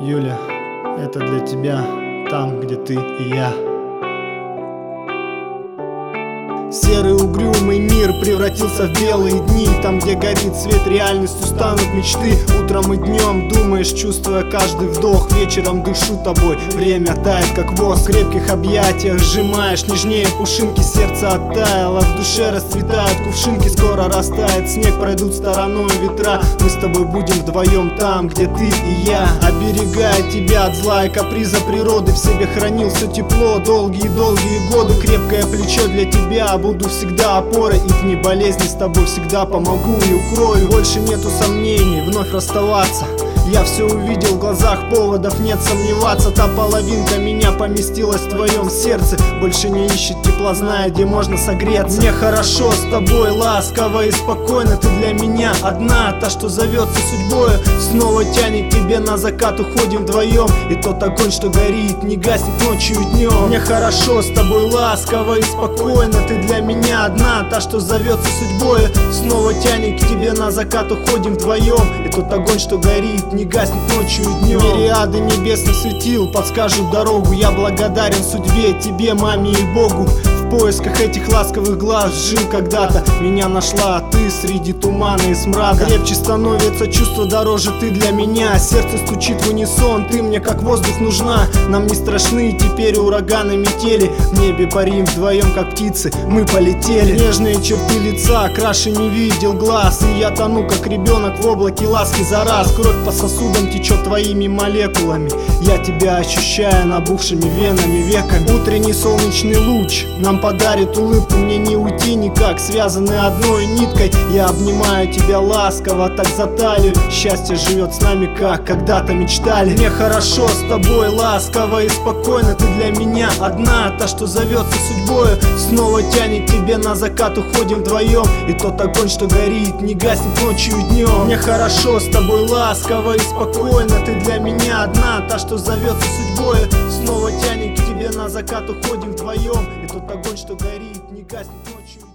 Юля, это для тебя, там, где ты и я. Серый угрюмый мир превратился в белые дни. Там, где горит свет, реальностью станут мечты. Утром и днем думаешь, чувствуя каждый вдох. Вечером дышу тобой, время тает как воск. В крепких объятиях сжимаешь, нежнее пушинки. Сердце оттаяло, в душе расцветают кувшинки. Скоро растает снег, пройдут стороной ветра. Мы с тобой будем вдвоем там, где ты и я. Оберегая тебя от зла и каприза природы, в себе хранил все тепло долгие-долгие годы. Крепкое плечо для тебя, буду всегда опорой, и в дни болезни с тобой всегда помогу и укрою. Больше нету сомнений вновь расставаться. Я все увидел в глазах, поводов нет сомневаться. Та половинка меня поместилась в твоем сердце. Больше не ищет тепла, зная, где можно согреться. Мне хорошо с тобой, ласково и спокойно. Ты для меня одна, та, что зовется судьбою. Снова тянет к тебе на закат, уходим вдвоем. И тот огонь, что горит, не гаснет ночью и днем. Мне хорошо с тобой, ласково и спокойно. Ты для меня одна, та, что зовется судьбою. Снова тянет к тебе на закат, уходим вдвоем. И тот огонь, что горит, не гаснет ночью и днем. Мириады небесных светил подскажут дорогу. Я благодарен судьбе, тебе, маме и Богу. В поисках этих ласковых глаз жил когда-то. Меня нашла ты среди тумана и смрада. Крепче становится чувство, дороже ты для меня. Сердце стучит в унисон, ты мне как воздух нужна. Нам не страшны теперь ураганы, метели. В небе парим вдвоем, как птицы, мы полетели. Нежные черты лица, краше не видел глаз. И я тону, как ребенок в облаке ласки за раз. Кровь по сосудам течет твоими молекулами. Я тебя ощущаю набухшими венами, веками. Утренний солнечный луч нам подарит улыбку. Мне не уйти никак, связаны одной ниткой. Я обнимаю тебя ласково, так за талию. Счастье живет с нами, как когда-то мечтали. Мне хорошо с тобой, ласково и спокойно. Ты для меня одна, та, что зовется судьбою. Снова тянет тебе на закат, уходим вдвоем. И тот огонь, что горит, не гаснет ночью и днем. Мне хорошо с тобой, ласково и спокойно. Ты для меня одна, та, что зовется судьбою. Снова тянет к тебе на закат, уходим вдвоем. И тот огонь, что горит, не гаснет ночью.